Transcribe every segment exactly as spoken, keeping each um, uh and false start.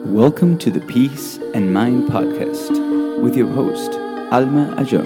Welcome to the Peace and Mind podcast with your host, Alma Ayon.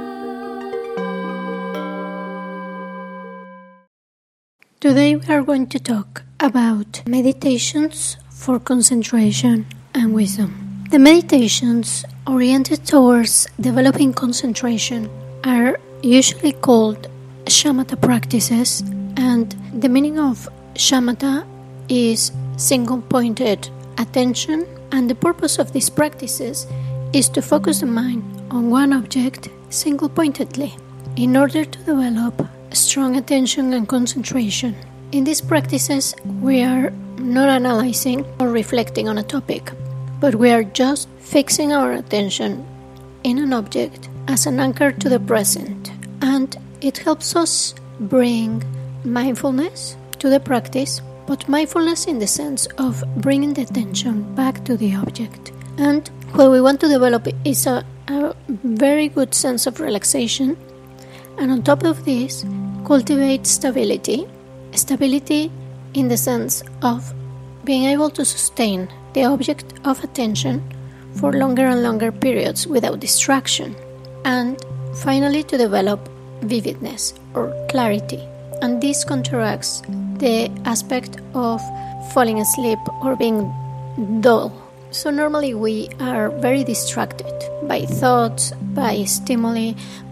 Today we are going to talk about meditations for concentration and wisdom. The meditations oriented towards developing concentration are usually called shamatha practices, and the meaning of shamatha is single-pointed attention, and the purpose of these practices is to focus the mind on one object single-pointedly in order to develop strong attention and concentration. In these practices, we are not analyzing or reflecting on a topic, but we are just fixing our attention in an object as an anchor to the present, and it helps us bring mindfulness to the practice, but mindfulness in the sense of bringing the attention back to the object. And what we want to develop is a, a very good sense of relaxation, and on top of this, cultivate stability. Stability in the sense of being able to sustain the object of attention for longer and longer periods without distraction. And finally, to develop vividness or clarity. And this counteracts the aspect of falling asleep or being dull. So normally we are very distracted by thoughts, by stimuli,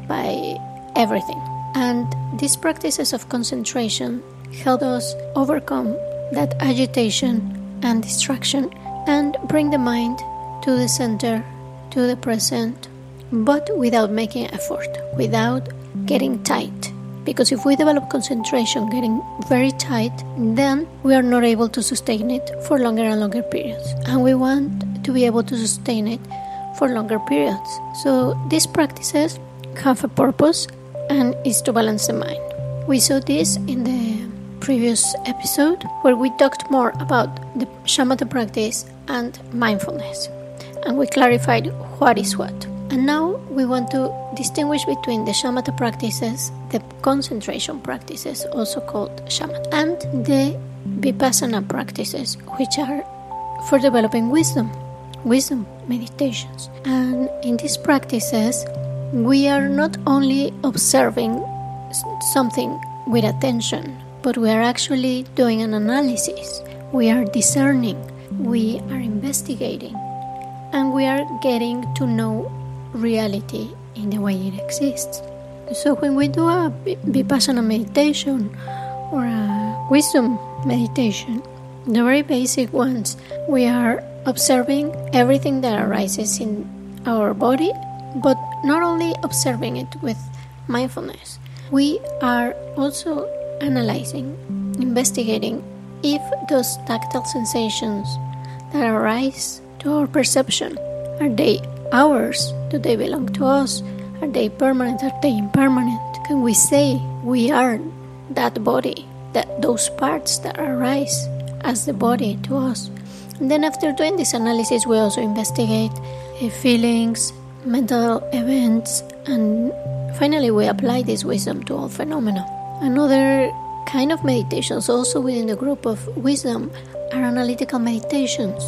by everything. And these practices of concentration help us overcome that agitation and distraction and bring the mind to the center, to the present, but without making effort, without getting tight. Because if we develop concentration getting very tight, then we are not able to sustain it for longer and longer periods. And we want to be able to sustain it for longer periods. So these practices have a purpose, and is to balance the mind. We saw this in the previous episode where we talked more about the shamatha practice and mindfulness. And we clarified what is what. And now we want to distinguish between the shamatha practices, the concentration practices, also called shamatha, and the vipassana practices, which are for developing wisdom, wisdom meditations. And in these practices, we are not only observing something with attention, but we are actually doing an analysis. We are discerning, we are investigating, and we are getting to know reality in the way it exists. So when we do a vipassana meditation or a wisdom meditation, the very basic ones, we are observing everything that arises in our body, but not only observing it with mindfulness. We are also analyzing, investigating if those tactile sensations that arise to our perception, are they ours? Do they belong to us? Are they permanent? Are they impermanent? Can we say we are that body, that those parts that arise as the body to us? And then after doing this analysis, we also investigate uh, feelings, mental events, and finally we apply this wisdom to all phenomena. Another kind of meditations also within the group of wisdom are analytical meditations,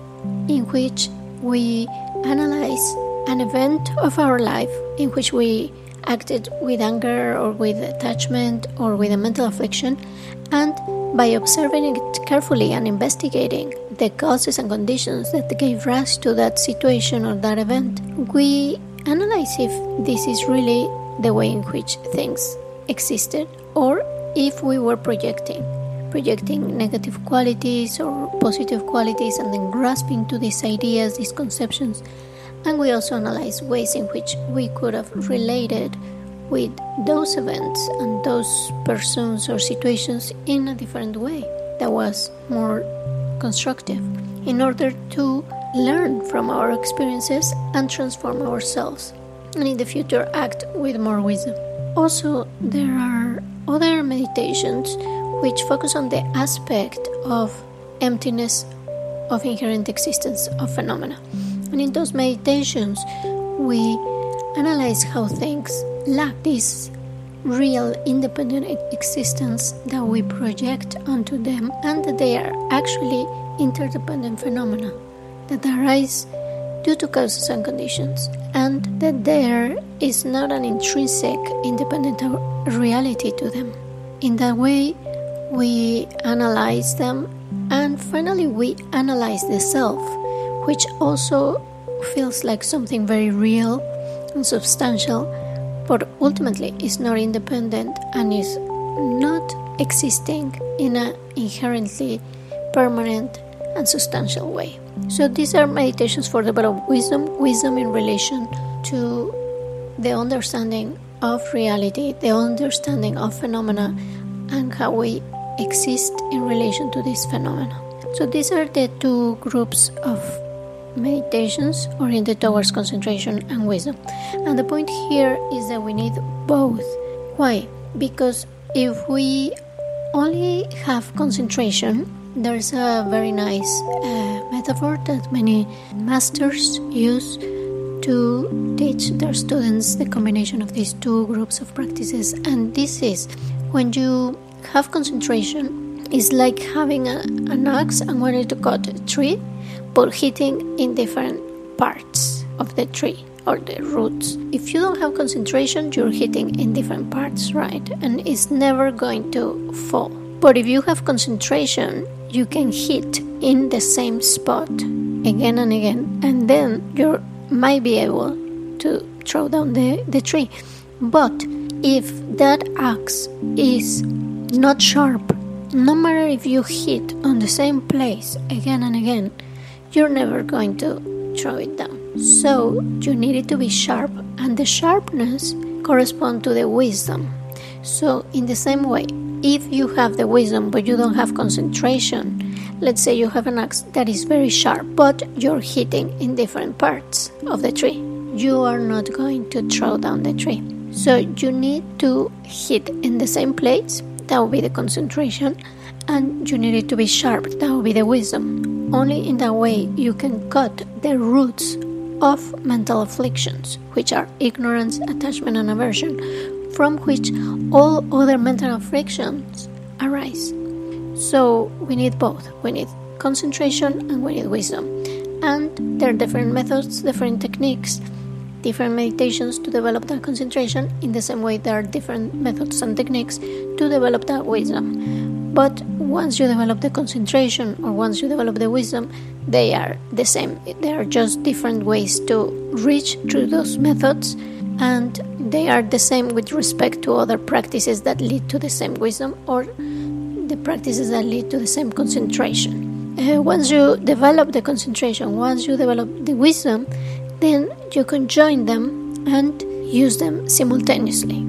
in which we analyze an event of our life in which we acted with anger or with attachment or with a mental affliction, and by observing it carefully and investigating the causes and conditions that gave rise to that situation or that event, we analyze if this is really the way in which things existed, or if we were projecting projecting negative qualities or positive qualities and then grasping to these ideas, these conceptions. And we also analyze ways in which we could have related with those events and those persons or situations in a different way that was more constructive, in order to learn from our experiences and transform ourselves, and in the future act with more wisdom. Also, there are other meditations which focus on the aspect of emptiness of inherent existence of phenomena. And in those meditations, we analyze how things lack this real independent existence that we project onto them, and that they are actually interdependent phenomena. that arise due to causes and conditions, and that there is not an intrinsic independent reality to them. In that way, we analyze them, and finally we analyze the self, which also feels like something very real and substantial, but ultimately is not independent and is not existing in an inherently permanent and substantial way. So these are meditations for developing wisdom, wisdom in relation to the understanding of reality, the understanding of phenomena, and how we exist in relation to these phenomena. So these are the two groups of meditations oriented towards concentration and wisdom. And the point here is that we need both. Why? Because if we only have concentration, there's a very nice uh, metaphor that many masters use to teach their students the combination of these two groups of practices. And this is, when you have concentration, it's like having a, an axe and wanting to cut a tree, but hitting in different parts of the tree or the roots. If you don't have concentration, you're hitting in different parts, right? And it's never going to fall. But if you have concentration, you can hit in the same spot again and again, and then you might be able to throw down the, the tree. But if that axe is not sharp, no matter if you hit on the same place again and again, you're never going to throw it down. So you need it to be sharp, and the sharpness corresponds to the wisdom. So in the same way, if you have the wisdom but you don't have concentration, let's say you have an axe that is very sharp, but you're hitting in different parts of the tree, you are not going to throw down the tree. So you need to hit in the same place, that will be the concentration, and you need it to be sharp, that will be the wisdom. Only in that way you can cut the roots of mental afflictions, which are ignorance, attachment, and aversion, from which all other mental afflictions arise. So we need both. We need concentration and we need wisdom. And there are different methods, different techniques, different meditations to develop that concentration. In the same way, there are different methods and techniques to develop that wisdom. But once you develop the concentration or once you develop the wisdom, they are the same. They are just different ways to reach through those methods, and they are the same with respect to other practices that lead to the same wisdom or the practices that lead to the same concentration. Uh, once you develop the concentration, once you develop the wisdom, then you can join them and use them simultaneously.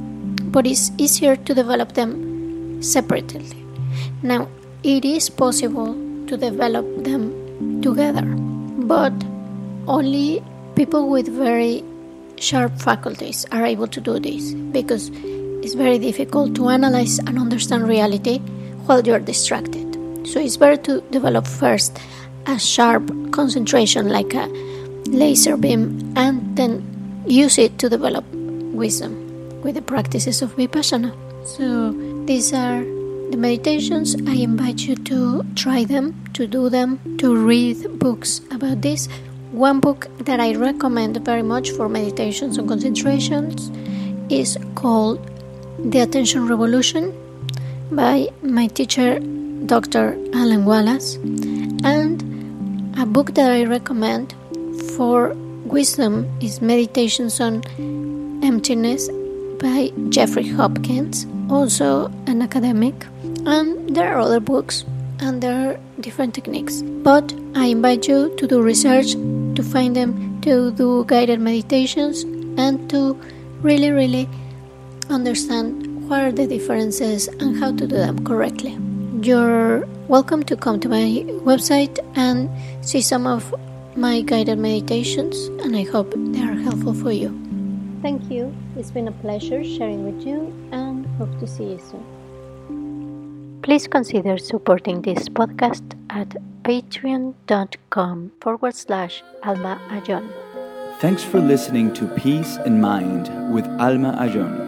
But it's easier to develop them separately. Now, it is possible to develop them together, but only people with very sharp faculties are able to do this, because it's very difficult to analyze and understand reality while you're distracted. So it's better to develop first a sharp concentration like a laser beam, and then use it to develop wisdom with the practices of Vipassana. So these are the meditations. I invite you to try them, to do them, to read books about this. One book that I recommend very much for meditations and concentrations is called The Attention Revolution by my teacher, Doctor Alan Wallace. And a book that I recommend for wisdom is Meditations on Emptiness by Jeffrey Hopkins, also an academic. And there are other books and there are different techniques. But I invite you to do research, to find them, to do guided meditations, and to really, really understand what are the differences and how to do them correctly. You're welcome to come to my website and see some of my guided meditations, and I hope they are helpful for you. Thank you. It's been a pleasure sharing with you, and hope to see you soon. Please consider supporting this podcast at patreon.com forward slash Alma Ajon. Thanks for listening to Peace in Mind with Alma Ajon.